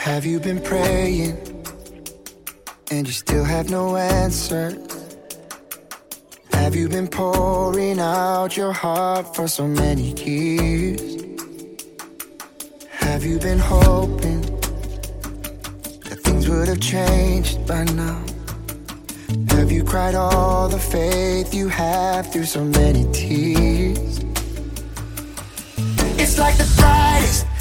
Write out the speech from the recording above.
Have you been praying and you still have no answer? Have you been pouring out your heart for so many years? Have you been hoping that things would have changed by now? Have you cried all the faith you have through so many tears? It's like the brightest